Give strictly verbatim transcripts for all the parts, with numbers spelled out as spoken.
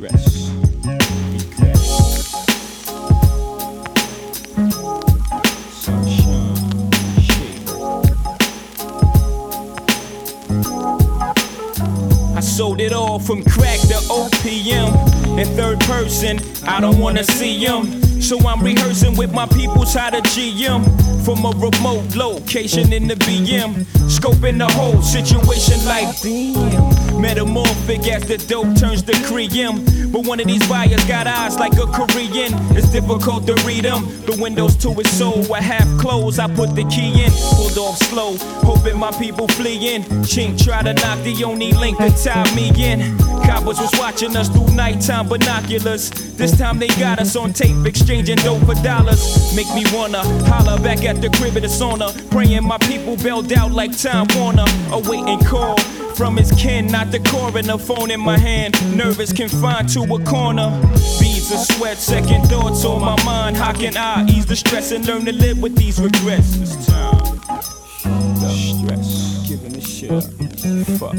Regrets. Regrets. Sunshine. Shade. I sold it all from crack to O P M. In third person, I don't wanna see them. So I'm rehearsing with my peoples how to G M. From a remote location in the B M. Scoping the whole situation like damn. Metamorphic as the dope turns to cream. But one of these buyers got eyes like a Korean. It's difficult to read them. The windows to his soul were half closed. I put the key in, pulled off slow, hoping my people flee in. Chink tried to knock the only link that tied me in. Coppers was watching us through nighttime binoculars. This time they got us on tape, exchanging dope for dollars. Make me wanna holler back at the crib of the sauna, praying my people bailed out like Time Warner. Awaiting call from his kin, not the coroner. Phone in my hand, nervous, confined to a corner. Beads of sweat, second thoughts on my mind. How can I ease the stress and learn to live with these regrets? This time, stress, giving a shit up. Fuck.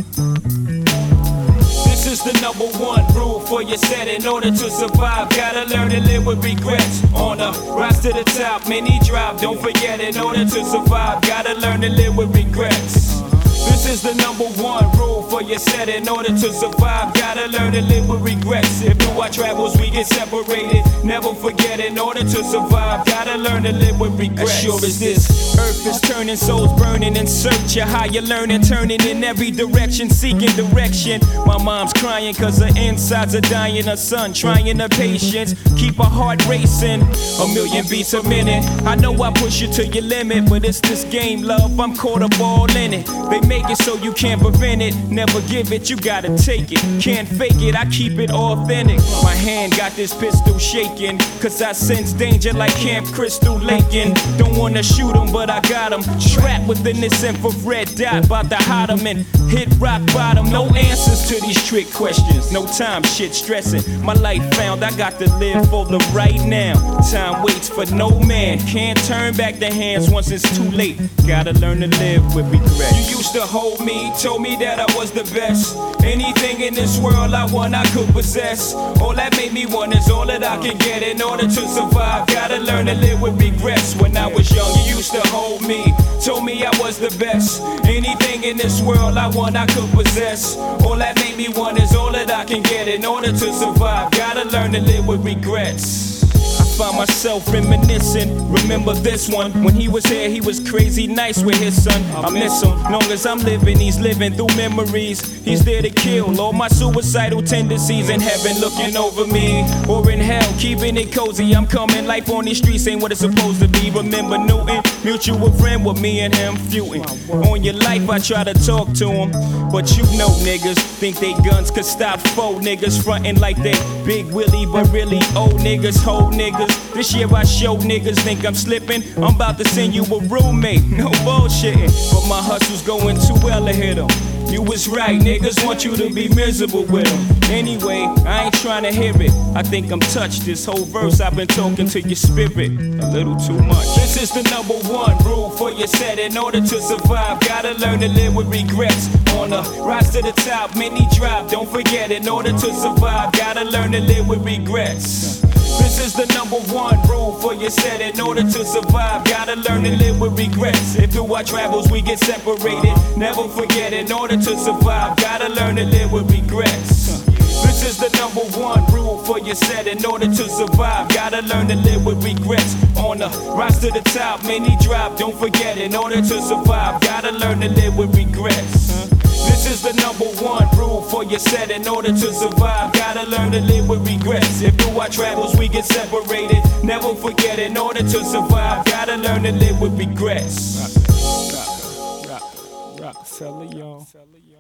This is the number one rule for your set. In order to survive, gotta learn to live with regrets. On the rise to the top, many drop. Don't forget, in order to survive, gotta learn to live with regrets. This is the number one rule for your set. In order to survive, gotta learn to live with regrets. If through our travels we get separated, never forget, in order to survive, gotta learn to live with regrets. As sure as this earth is turning, souls burning in search of higher learning, turning in every direction, seeking direction. My mom's crying cause her insides are dying. Her son trying her patience, keep her heart racing. A million beats a minute. I know I push you to your limit, but it's this game, love, I'm caught up all in it. They make it so you can't prevent it. Never give it, you gotta take it. Can't fake it, I keep it authentic. My hand got this pistol shaking, cause I sense danger like Camp Crystal Lakin. Don't wanna shoot him, but I got him trapped within this infrared dot. About to hide him and hit rock bottom. No answers to these trick questions. No time, shit stressing. My life found, I got to live for the right now. Time waits for no man. Can't turn back the hands once it's too late. Gotta learn to live with regret. You used to hold me, told me that I was the best. Anything in this world I want, I could possess. All that made me want is all that I can get. In order to survive, gotta learn to live with regrets. When I was young, you used to hold me, told me I was the best. Anything in this world I want, I could possess. All that made me want is all that I can get. In order to survive, gotta learn to live with regrets. Find myself reminiscing, remember this one. When he was here, he was crazy nice with his son. I miss him, long as I'm living, he's living through memories. He's there to kill all my suicidal tendencies. In heaven looking over me, or in hell keeping it cozy. I'm coming, life on these streets ain't what it's supposed to be. Remember Newton, mutual friend with me and him feuding. On your life I try to talk to him, but you know niggas think they guns could stop faux niggas. Frontin' like they Big Willie, but really old niggas, whole niggas. This year I show niggas think I'm slipping. I'm about to send you a roommate, no bullshitting. But my hustle's going too well to hit 'em. You was right, niggas want you to be miserable with them. Anyway, I ain't trying to hear it. I think I'm touched. This whole verse I've been talking to your spirit a little too much. This is the number one rule for your set. In order to survive, gotta learn to live with regrets. On the rise to the top, many drop. Don't forget, in order to survive, gotta learn to live with regrets. This is the number one rule for your set. In order to survive, gotta learn to live with regrets. If through our travels we get separated, never forget, in order to survive, gotta learn to live with regrets. This is the number one rule for your set. In order to survive, gotta learn to live with regrets. On the rise to the top, many drop. Don't forget, in order to survive, gotta learn to live with regrets. This is the number one rule for your set. In order to survive, gotta learn to live with regrets. If through our travels we get separated, never forget, in order to survive, gotta learn to live with regrets. Rock, rock, rock, Rockefeller, y'all.